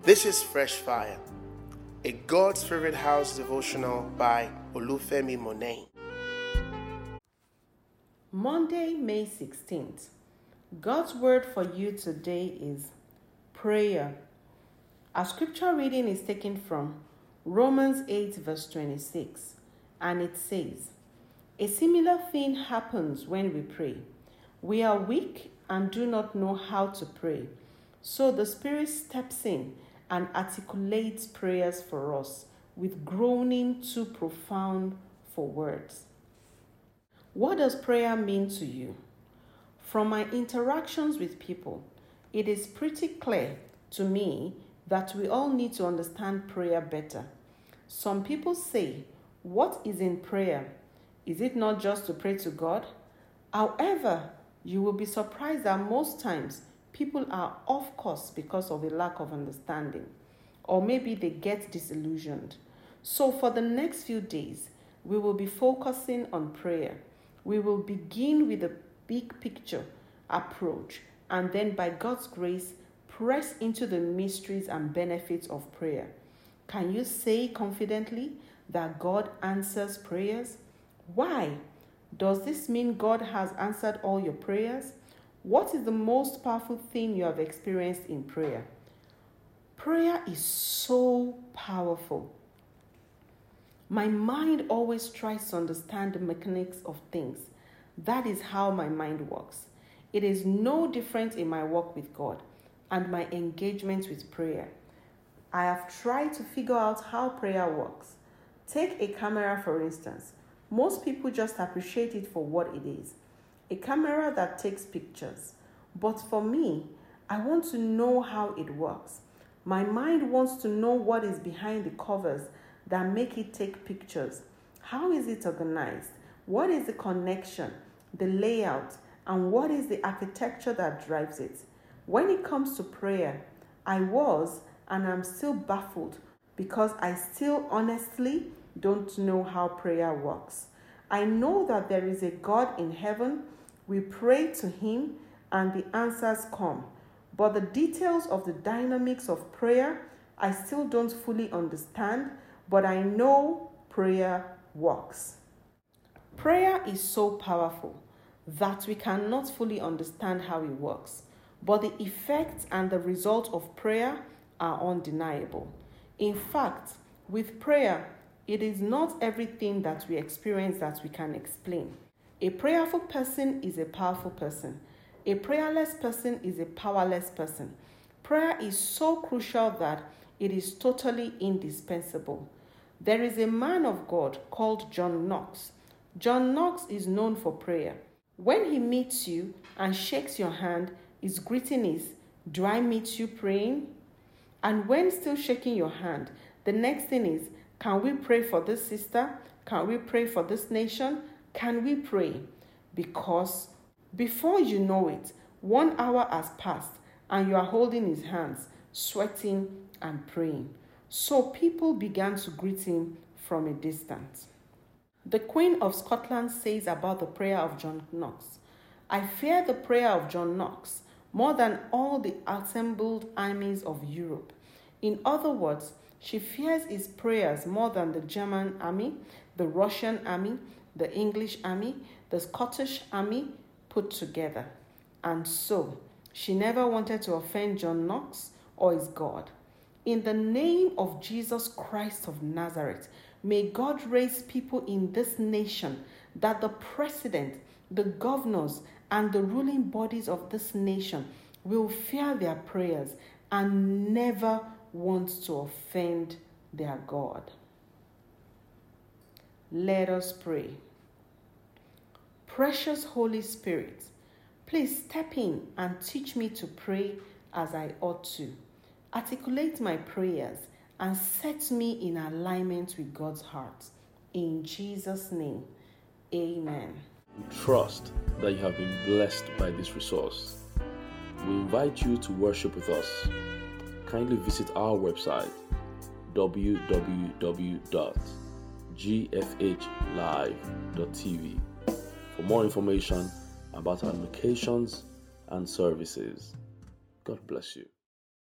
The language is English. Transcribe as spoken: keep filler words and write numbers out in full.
This is Fresh Fire, a God's Favorite House devotional by Olufemi Monet. Monday, May sixteenth. God's word for you today is prayer. Our scripture reading is taken from Romans eight, verse twenty-six, and it says, "A similar thing happens when we pray. We are weak and do not know how to pray. So the Spirit steps in and articulates prayers for us with groaning too profound for words." What does prayer mean to you? From my interactions with people, it is pretty clear to me that we all need to understand prayer better. Some people say, "What is in prayer? Is it not just to pray to God?" However, you will be surprised that most times people are off course because of a lack of understanding, or maybe they get disillusioned. So for the next few days, we will be focusing on prayer. We will begin with a big picture approach, and then by God's grace, press into the mysteries and benefits of prayer. Can you say confidently that God answers prayers? Why? Does this mean God has answered all your prayers? What is the most powerful thing you have experienced in prayer? Prayer is so powerful. My mind always tries to understand the mechanics of things. That is how my mind works. It is no different in my walk with God and my engagement with prayer. I have tried to figure out how prayer works. Take a camera, for instance. Most people just appreciate it for what it is, a camera that takes pictures. But for me, I want to know how it works. My mind wants to know what is behind the covers that make it take pictures. How is it organized? What is the connection, the layout, and what is the architecture that drives it? When it comes to prayer, I was and I'm still baffled because I still honestly don't know how prayer works. I know that there is a God in heaven. We pray to Him and the answers come. But the details of the dynamics of prayer, I still don't fully understand, but I know prayer works. Prayer is so powerful that we cannot fully understand how it works, but the effects and the result of prayer are undeniable. In fact, with prayer, it is not everything that we experience that we can explain. A prayerful person is a powerful person. A prayerless person is a powerless person. Prayer is so crucial that it is totally indispensable. There is a man of God called John Knox. John Knox is known for prayer. When he meets you and shakes your hand, his greeting is, "Do I meet you praying?" And when still shaking your hand, the next thing is, "Can we pray for this sister? Can we pray for this nation? Can we pray?" Because before you know it, one hour has passed and you are holding his hands, sweating and praying. So people began to greet him from a distance. The Queen of Scotland says about the prayer of John Knox, "I fear the prayer of John Knox more than all the assembled armies of Europe." In other words, she fears his prayers more than the German army, the Russian army, the English army, the Scottish army put together. And so, she never wanted to offend John Knox or his God. In the name of Jesus Christ of Nazareth, may God raise people in this nation that the president, the governors, and the ruling bodies of this nation will fear their prayers and never want to offend their God. Let us pray. Precious Holy Spirit, please step in and teach me to pray as I ought to. Articulate my prayers and set me in alignment with God's heart. In Jesus' name, amen. We trust that you have been blessed by this resource. We invite you to worship with us. Kindly visit our website, w w w dot g f h live dot t v, for more information about our locations and services. God bless you.